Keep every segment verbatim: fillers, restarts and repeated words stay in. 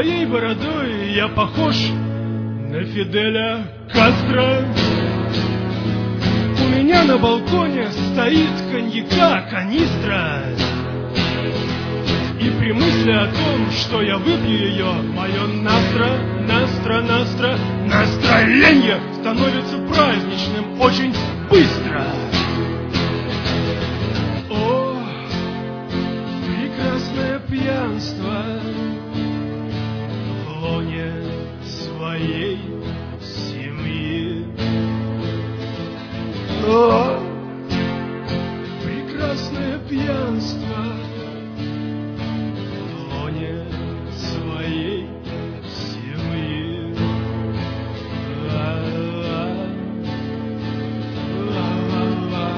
своей бородой я похож на Фиделя Кастро. У меня на балконе стоит коньяка канистра, и при мысли о том, что я выпью ее, мое настро, настро, настро, настроение становится праздничным очень быстро. О, прекрасное пьянство в лоне своей семьи. О, прекрасное пьянство в лоне своей семьи. Ла-ла, ла-ла-ла.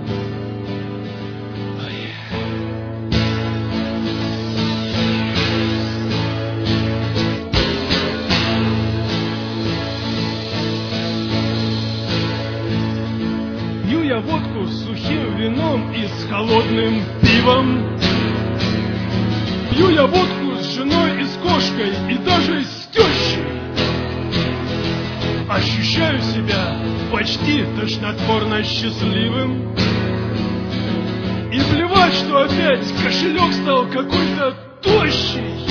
Пью я водку с сухим вином и с холодным пивом. Пью я водку с женой и с кошкой, и даже с тещей. Ощущаю себя почти тошнотворно счастливым. И плевать, что опять кошелек стал какой-то тощий.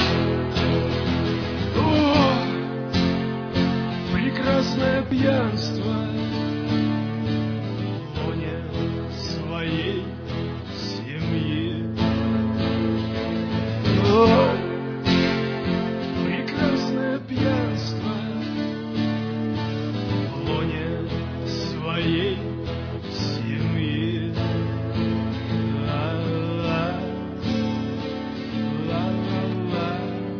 О, прекрасное пьянство в лоне своей семьи. О, прекрасное пьянство в лоне своей семьи. Ла-ла, ла-ла-ла.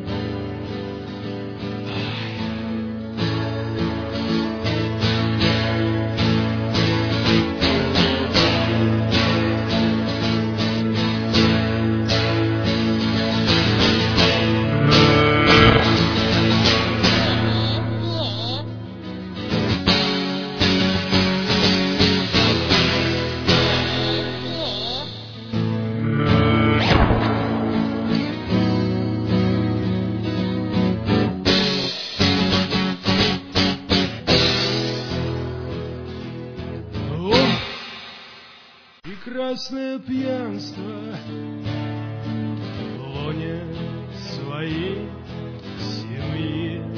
О, прекрасное пьянство в лоне своей семьи.